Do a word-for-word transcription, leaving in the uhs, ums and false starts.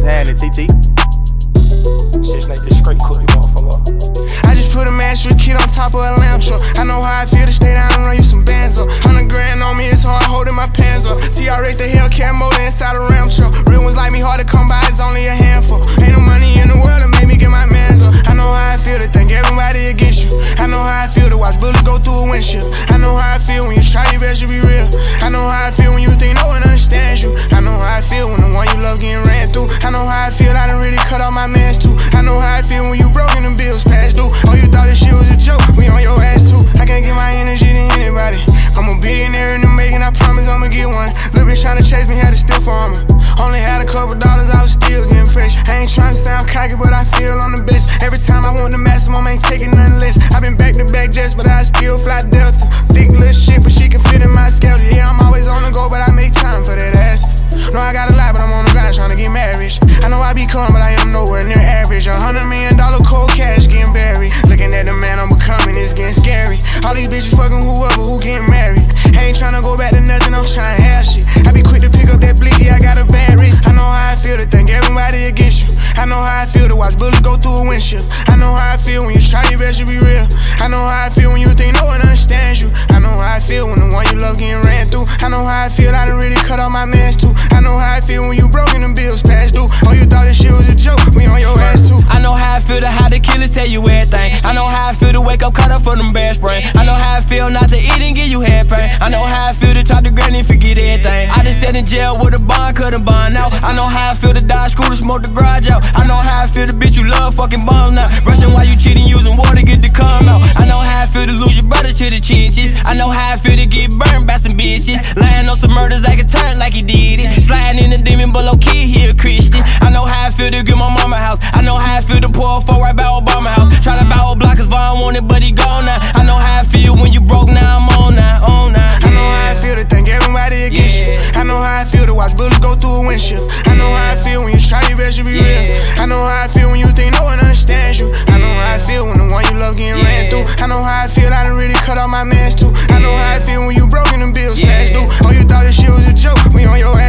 happening, T T? Shit, snake this straight cookie, motherfucker. I just put a master kid on top of a lamb truck. I know how I feel to stay down and run you some bands up. Hundred grand on me, it's hard holding my pants up. T R X, the Hellcat motor inside a Ram truck. Real ones like me, hard to come by, it's only a handful. Ain't no money in the world to make me get my mans up. I know how I feel to think everybody against you. I know how I feel to watch bullets go through a windshield. I know how I feel when you try your best to be real. I know how I feel when you think no one understands you. I know how I feel when the one you love getting ran through. I know how I feel, I done really cut off my mans too. I know how I feel when you broke and them bills past due. Oh, you thought this shit was a joke, we on your ass too. I can't give my energy to anybody. I'm a billionaire in the making, I promise I'ma get one. Little bitch tryna chase me, had to steal for me. Only had a couple dollars, I was still getting fresh. I ain't tryna sound cocky, but I feel on the best. Every time I want the maximum, ain't taking nothing less. I been back to back jets, but I still fly Delta. Thick little shit, but she can fit in my schedule. Yeah, I'm always on the go, but I make time for that ass. No, I got a lot, but I'm on the grind tryna get married. I know I be calm, but I am nowhere near average. A hundred million dollar cold cash getting buried. Looking at the man I'm becoming, it's getting scary. All these bitches fucking whoever who getting married. I ain't tryna go back to nothing, I'm tryna have shit. I be quick to pick up that blicky, I got a bad wrist. I know how I feel to think everybody against you. I know how I feel to watch bullets go through a windshield. I know how I feel when you try your best to be real. I know how I feel when you think no one understands you. I know how I feel when the one you love getting ran through. I know how I feel, I done really cut off my mans too. I know how I feel when you broke and them bills past due. Oh, you thought this shit was a joke, we on your ass too. I know how I feel to how the killers tell you everything. I know how I feel to wake up caught up for them bad sprain. I know how I feel not to eat and give you head pain. I know how I feel to talk to granny and forget everything. I just sat in jail with a bond, couldn't bond out. I know how I feel to die school to smoke the garage out. I know how I feel the bitch you love fucking bomb now. Rushing while you cheating, using water get to come out. I know how I feel to lose your brother to the chinches. I know how I feel to get burned by some bitches. Lying on some murders, I can turn like he did it. Sliding in the demon, but low key he a Christian. I know how I feel to get my mama house. I know how I feel to pour a four right by Obama house. Tryna buy old block cause Vaughn want it, but he gone now. I know how I feel when you broke, now I'm on now, on now. I know how I feel to think everybody against you. I know how I feel to watch bullets go through a windshield. I know how I feel when you try your best to be real. I know how I feel when you think no one understands you. I know how I feel when the one you love getting ran through. I know how I feel, I done really cut off my mans too. I know how I feel when you broke and them bills past due. Oh, you thought this shit was a joke, we on your ass.